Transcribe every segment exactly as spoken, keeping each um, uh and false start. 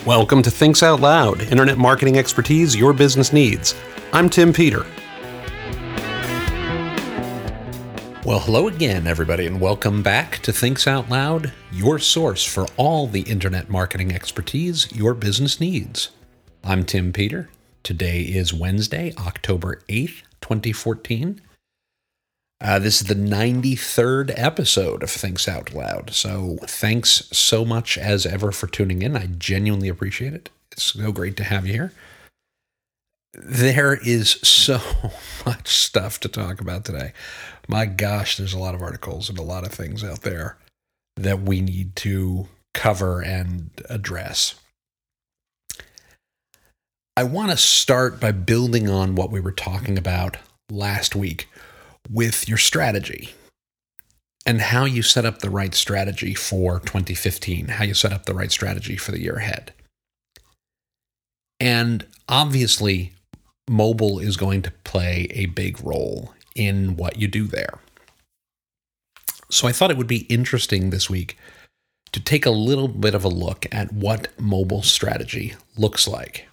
Welcome to Thinks Out Loud, internet marketing expertise your business needs. I'm Tim Peter. Well, hello again, everybody, and welcome back to Thinks Out Loud, your source for all the internet marketing expertise your business needs. I'm Tim Peter. Today is Wednesday, October eighth, twenty fourteen. Uh, this is the ninety-third episode of Thinks Out Loud. So thanks so much as ever for tuning in. I genuinely appreciate it. It's so great to have you here. There is so much stuff to talk about today. My gosh, there's a lot of articles and a lot of things out there that we need to cover and address. I want to start by building on what we were talking about last week with your strategy and how you set up the right strategy for twenty fifteen, how you set up the right strategy for the year ahead. And obviously, mobile is going to play a big role in what you do there. So I thought it would be interesting this week to take a little bit of a look at what mobile strategy looks like.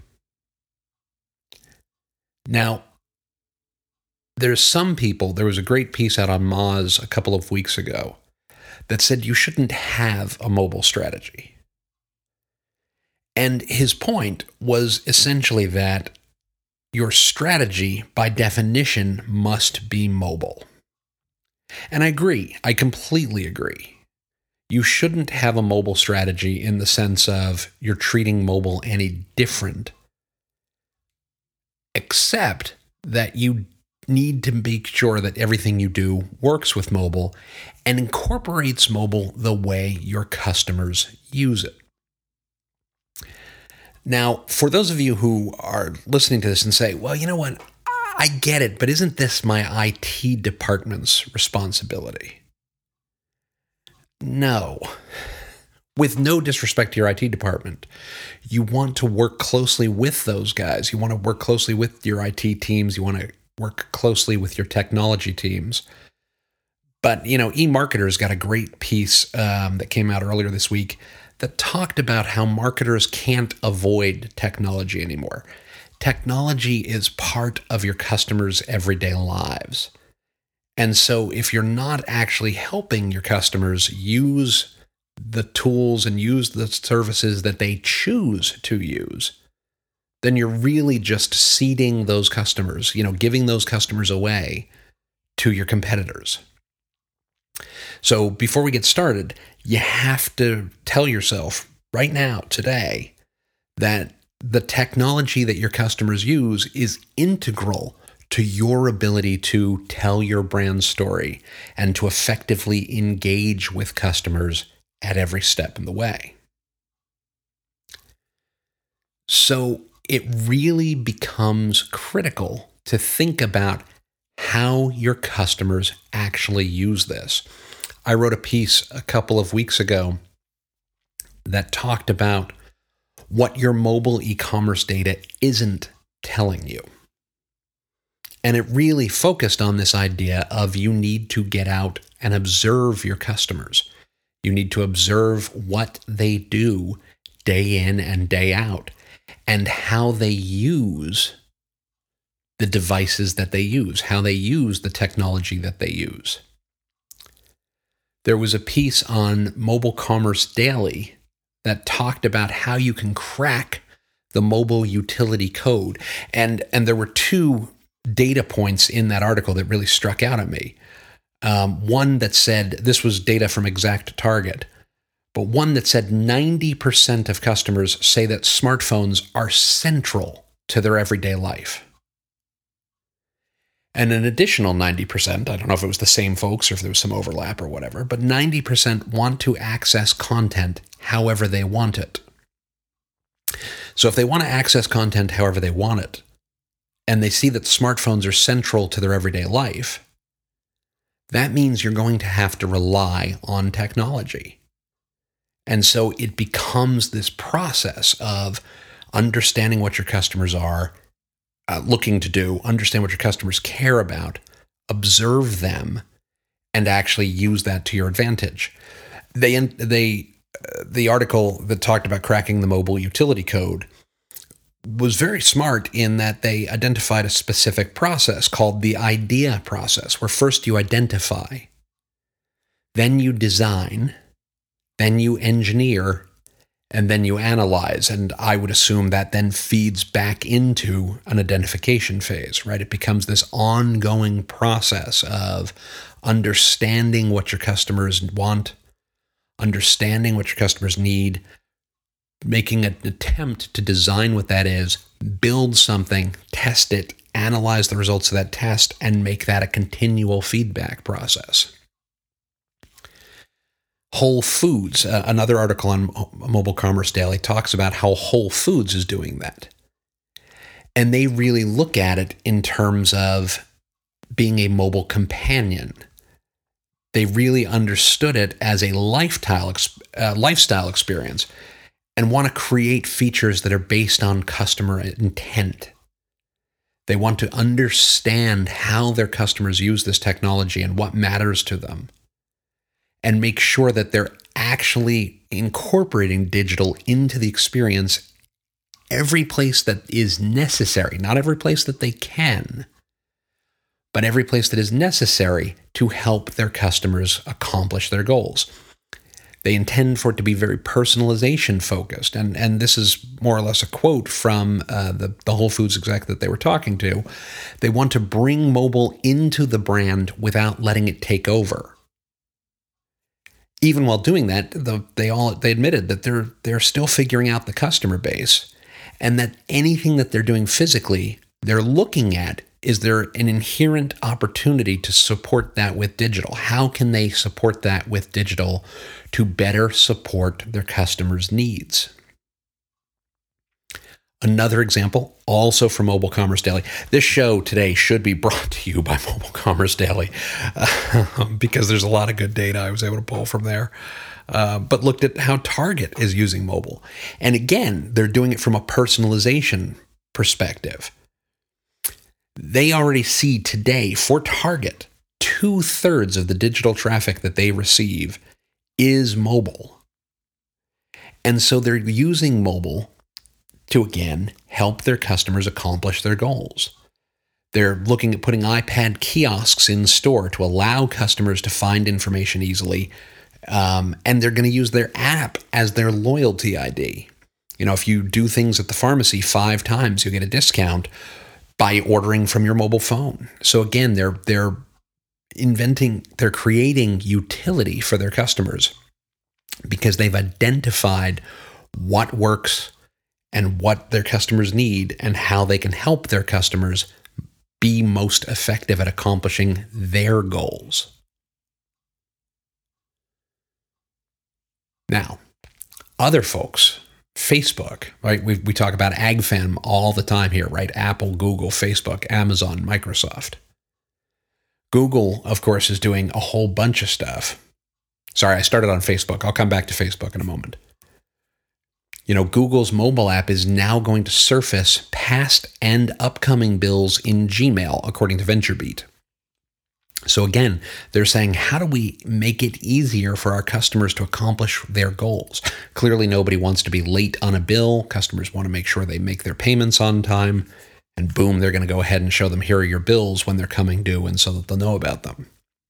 Now, there's some people, there was a great piece out on Moz a couple of weeks ago that said you shouldn't have a mobile strategy. And his point was essentially that your strategy, by definition, must be mobile. And I agree. I completely agree. You shouldn't have a mobile strategy in the sense of you're treating mobile any different, except that you need to make sure that everything you do works with mobile and incorporates mobile the way your customers use it. Now, for those of you who are listening to this and say, well, you know what, I get it, but isn't this my I T department's responsibility? No. With no disrespect to your I T department, you want to work closely with those guys. You want to work closely with your I T teams. You want to work closely with your technology teams. But, you know, eMarketer's got a great piece um, that came out earlier this week that talked about how marketers can't avoid technology anymore. Technology is part of your customers' everyday lives. And so if you're not actually helping your customers use the tools and use the services that they choose to use, then you're really just ceding those customers, you know, giving those customers away to your competitors. So before we get started, you have to tell yourself right now, today, that the technology that your customers use is integral to your ability to tell your brand story and to effectively engage with customers at every step in the way. So it really becomes critical to think about how your customers actually use this. I wrote a piece a couple of weeks ago that talked about what your mobile e-commerce data isn't telling you. And it really focused on this idea of you need to get out and observe your customers. You need to observe what they do day in and day out and how they use the devices that they use, how they use the technology that they use. There was a piece on Mobile Commerce Daily that talked about how you can crack the mobile utility code. And, and there were two data points in that article that really struck out at me. Um, one that said, this was data from ExactTarget, but one that said ninety percent of customers say that smartphones are central to their everyday life. And an additional ninety percent, I don't know if it was the same folks or if there was some overlap or whatever, but ninety percent want to access content however they want it. So if they want to access content however they want it, and they see that smartphones are central to their everyday life, that means you're going to have to rely on technology. And so it becomes this process of understanding what your customers are uh, looking to do, understand what your customers care about, observe them, and actually use that to your advantage. They they the article that talked about cracking the mobile utility code was very smart in that they identified a specific process called the idea process, where first you identify, then you design, then you engineer, and then you analyze. And I would assume that then feeds back into an identification phase, right? It becomes this ongoing process of understanding what your customers want, understanding what your customers need, making an attempt to design what that is, build something, test it, analyze the results of that test, and make that a continual feedback process. Whole Foods, uh, another article on Mobile Commerce Daily, talks about how Whole Foods is doing that. And they really look at it in terms of being a mobile companion. They really understood it as a lifestyle, uh, lifestyle experience and want to create features that are based on customer intent. They want to understand how their customers use this technology and what matters to them, and make sure that they're actually incorporating digital into the experience every place that is necessary, not every place that they can, but every place that is necessary to help their customers accomplish their goals. They intend for it to be very personalization focused. And, and this is more or less a quote from uh, the, the Whole Foods exec that they were talking to. They want to bring mobile into the brand without letting it take over. Even while doing that, the, they all they admitted that they're they're still figuring out the customer base, and that anything that they're doing physically, they're looking at, is there an inherent opportunity to support that with digital? How can they support that with digital to better support their customers' needs? Another example, also from Mobile Commerce Daily. This show today should be brought to you by Mobile Commerce Daily uh, because there's a lot of good data I was able to pull from there. Uh, but looked at how Target is using mobile. And again, they're doing it from a personalization perspective. They already see today for Target, two-thirds of the digital traffic that they receive is mobile. And so they're using mobile to, again, help their customers accomplish their goals. They're looking at putting iPad kiosks in store to allow customers to find information easily, um, and they're going to use their app as their loyalty I D. You know, if you do things at the pharmacy five times, you get a discount by ordering from your mobile phone. So again, they're they're inventing, they're creating utility for their customers because they've identified what works and what their customers need and how they can help their customers be most effective at accomplishing their goals. Now, other folks, Facebook, right? We we talk about AgFam all the time here, right? Apple, Google, Facebook, Amazon, Microsoft. Google, of course, is doing a whole bunch of stuff. Sorry, I started on Facebook. I'll come back to Facebook in a moment. You know, Google's mobile app is now going to surface past and upcoming bills in Gmail, according to VentureBeat. So again, they're saying, how do we make it easier for our customers to accomplish their goals? Clearly, nobody wants to be late on a bill. Customers want to make sure they make their payments on time. And boom, they're going to go ahead and show them, here are your bills when they're coming due, and so that they'll know about them.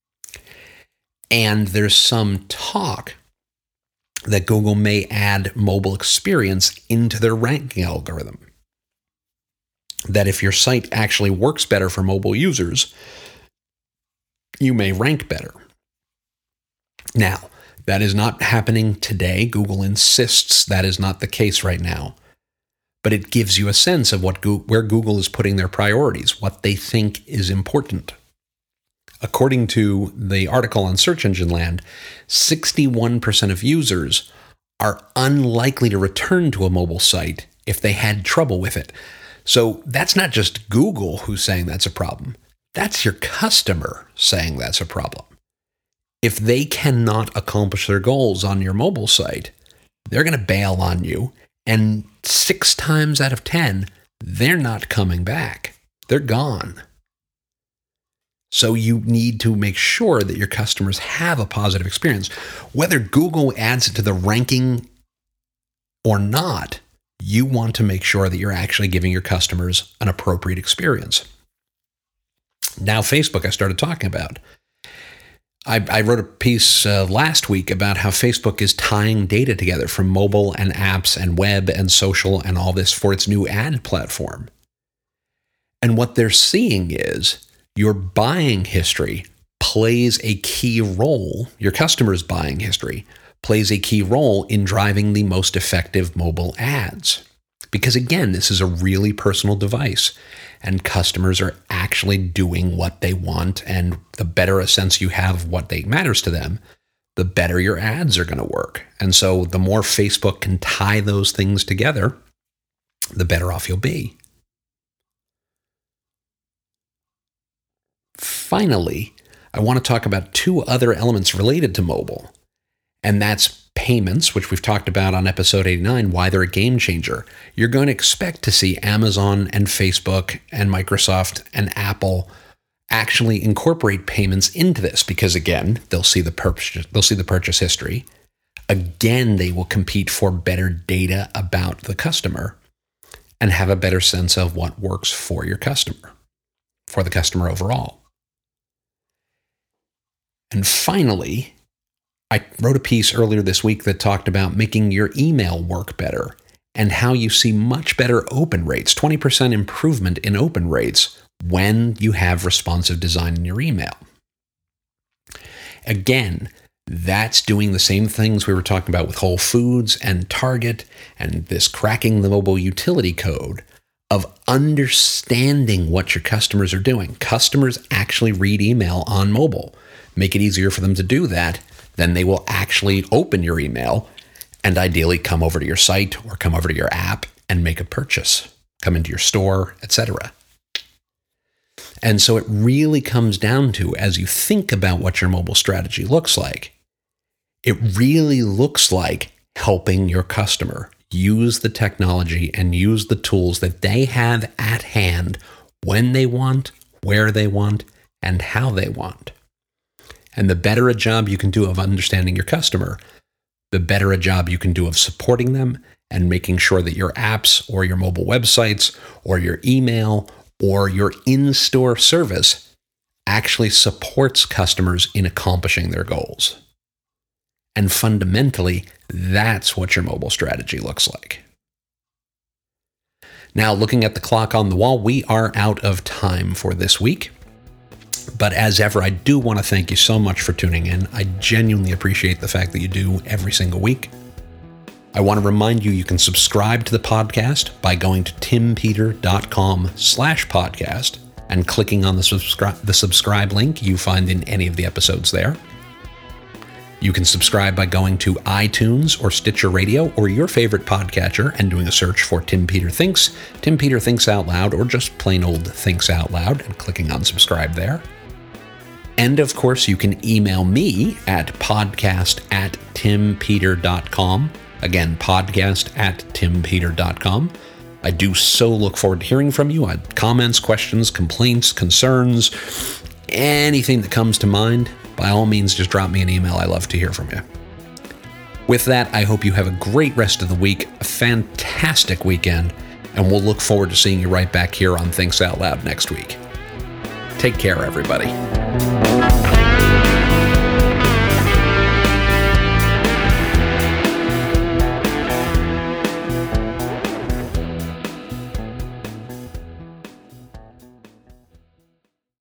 And there's some talk that Google may add mobile experience into their ranking algorithm. That if your site actually works better for mobile users, you may rank better. Now, that is not happening today. Google insists that is not the case right now. But it gives you a sense of what Google, where Google is putting their priorities, what they think is important. According to the article on Search Engine Land, sixty-one percent of users are unlikely to return to a mobile site if they had trouble with it. So that's not just Google who's saying that's a problem. That's your customer saying that's a problem. If they cannot accomplish their goals on your mobile site, they're going to bail on you. And six times out of ten, they're not coming back. They're gone. So you need to make sure that your customers have a positive experience. Whether Google adds it to the ranking or not, you want to make sure that you're actually giving your customers an appropriate experience. Now, Facebook, I started talking about. I, I wrote a piece uh, last week about how Facebook is tying data together from mobile and apps and web and social and all this for its new ad platform. And what they're seeing is your buying history plays a key role, your customer's buying history plays a key role in driving the most effective mobile ads. Because again, this is a really personal device and customers are actually doing what they want. And the better a sense you have of what they matters to them, the better your ads are going to work. And so the more Facebook can tie those things together, the better off you'll be. Finally, I want to talk about two other elements related to mobile, and that's payments, which we've talked about on episode eighty-nine, why they're a game changer. You're going to expect to see Amazon and Facebook and Microsoft and Apple actually incorporate payments into this because, again, they'll see the purchase, they'll see the purchase history. Again, they will compete for better data about the customer and have a better sense of what works for your customer, for the customer overall. And finally, I wrote a piece earlier this week that talked about making your email work better and how you see much better open rates, twenty percent improvement in open rates when you have responsive design in your email. Again, that's doing the same things we were talking about with Whole Foods and Target and this cracking the mobile utility code of understanding what your customers are doing. Customers actually read email on mobile. Make it easier for them to do that, then they will actually open your email and ideally come over to your site or come over to your app and make a purchase, come into your store, et cetera. And so it really comes down to, as you think about what your mobile strategy looks like, it really looks like helping your customer use the technology and use the tools that they have at hand when they want, where they want, and how they want. And the better a job you can do of understanding your customer, the better a job you can do of supporting them and making sure that your apps or your mobile websites or your email or your in-store service actually supports customers in accomplishing their goals. And fundamentally, that's what your mobile strategy looks like. Now, looking at the clock on the wall, we are out of time for this week. But as ever, I do want to thank you so much for tuning in. I genuinely appreciate the fact that you do every single week. I want to remind you, you can subscribe to the podcast by going to timpeter.com slash podcast and clicking on the subscribe, the subscribe link you find in any of the episodes there. You can subscribe by going to iTunes or Stitcher Radio or your favorite podcatcher and doing a search for Tim Peter Thinks, Tim Peter Thinks Out Loud, or just plain old Thinks Out Loud and clicking on subscribe there. And of course, you can email me at podcast at timpeter dot com. Again, podcast at timpeter dot com. I do so look forward to hearing from you. Comments, questions, complaints, concerns, anything that comes to mind. By all means, just drop me an email. I love to hear from you. With that, I hope you have a great rest of the week, a fantastic weekend, and we'll look forward to seeing you right back here on Thinks Out Loud next week. Take care, everybody.